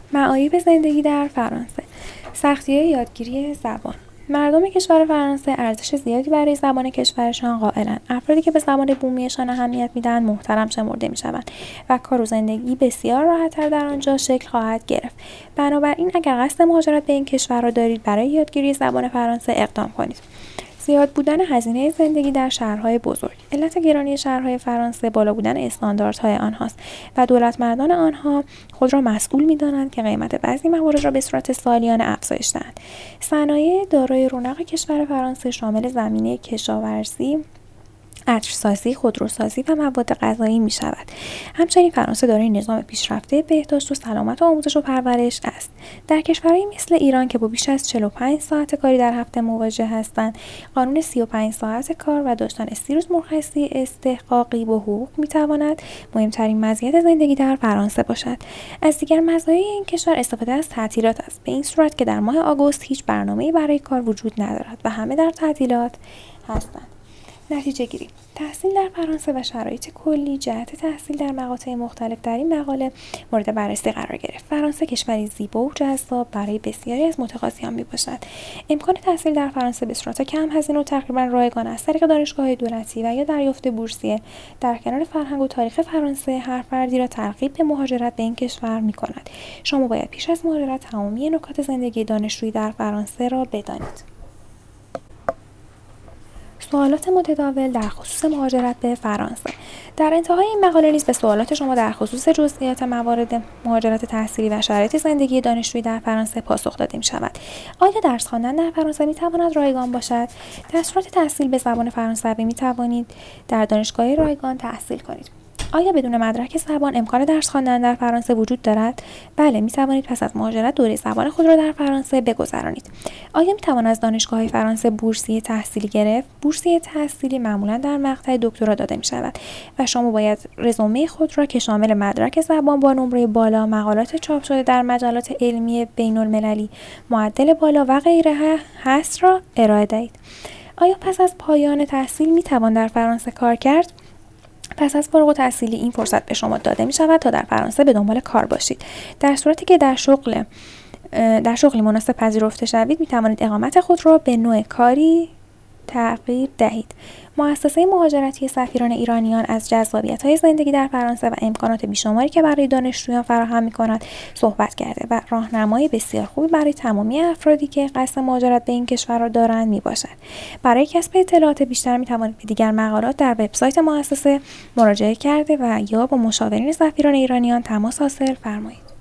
معایب زندگی در فرانسه. سختی‌های یادگیری زبان. مردم کشور فرانسه ارزش زیادی برای زبان کشورشان قائلند. افرادی که به زبان بومیشان اهمیت میدهند محترم شمرده میشوند و کار و زندگی بسیار راحت‌تر در آنجا شکل خواهد گرفت. بنابراین اگر قصد مهاجرت به این کشور را دارید، برای یادگیری زبان فرانسه اقدام کنید. زیاد بودن هزینه زندگی در شهرهای بزرگ. علت گرانی شهرهای فرانسه بالا بودن استانداردهای آنهاست و دولتمردان آنها خود را مسئول می‌دانند که قیمت بعضی موارد را به صورت سالیانه افزایش دهند. صنایع دارای رونق کشور فرانسه شامل زمینه کشاورزی، عطرسازی، خودروسازی و مواد غذایی می شود. همچنین فرانسه دارای نظام پیشرفته بهداشت و سلامت و آموزش و پرورش است. در کشورهایی مثل ایران که با بیش از 45 ساعت کاری در هفته مواجه هستند، قانون 35 ساعت کار و داشتن 30 روز مرخصی استحقاقی با حقوق می تواند مهمترین مزیت زندگی در فرانسه باشد. از دیگر مزایای این کشور استفاده از تعطیلات است، به این صورت که در ماه آگوست هیچ برنامه‌ای برای کار وجود ندارد و همه در تعطیلات هستند. نتیجه گیری. تحصیل در فرانسه و شرایط کلی جهت تحصیل در مقاطع مختلف در این مقاله مورد بررسی قرار گرفت. فرانسه کشوری زیبا و جذاب برای بسیاری از متقاضیان میباشد. امکان تحصیل در فرانسه به صورت کم هزینه و تقریبا رایگان از طریق دانشگاه‌های دولتی و یا دریافت بورسیه در کنار فرهنگ و تاریخ فرانسه هر فردی را ترغیب به مهاجرت به این کشور می‌کند. شما باید پیش از مهاجرت تمامی نکات زندگی دانشجویی در فرانسه را بدانید. سوالات متداول در خصوص مهاجرت به فرانسه. در انتهای این مقاله نیز به سوالات شما در خصوص جزئیات موارد مهاجرت تحصیلی و شرایط زندگی دانشجویی در فرانسه پاسخ داده می‌شود. آیا درس خواندن در فرانسه می‌تواند رایگان باشد؟ در صورت تحصیل به زبان فرانسوی می‌توانید در دانشگاه رایگان تحصیل کنید. آیا بدون مدرک زبان امکان درس خواندن در فرانسه وجود دارد؟ بله، می توانید پس از مهاجرت دوره زبان خود را در فرانسه بگذرانید. آیا می توان از دانشگاه‌های فرانسه بورسیه تحصیلی گرفت؟ بورسیه تحصیلی معمولا در مقطع دکترا داده می شود و شما باید رزومه خود را که شامل مدرک زبان با نمره بالا، مقالات چاپ شده در مجلات علمی بین‌المللی، معدل بالا و غیره هست را ارائه دهید. آیا پس از پایان تحصیل می توان در فرانسه کار کرد؟ پس از فارغ التحصیلی این فرصت به شما داده می شود تا در فرانسه به دنبال کار باشید. در صورتی که در شغلی مناسب پذیرفته شوید، می توانید اقامت خود را به نوع کاری تغییر دهید. مؤسسه مهاجرتی سفیران ایرانیان از جذابیت‌های زندگی در فرانسه و امکانات بیشماری که برای دانشجویان فراهم می‌کند صحبت کرده و راهنمای بسیار خوبی برای تمامی افرادی که قصد مهاجرت به این کشور را دارند میباشد. برای کسب اطلاعات بیشتر می‌توانید به دیگر مقالات در وبسایت مؤسسه مراجعه کرده و یا با مشاورین سفیران ایرانیان تماس حاصل فرمایید.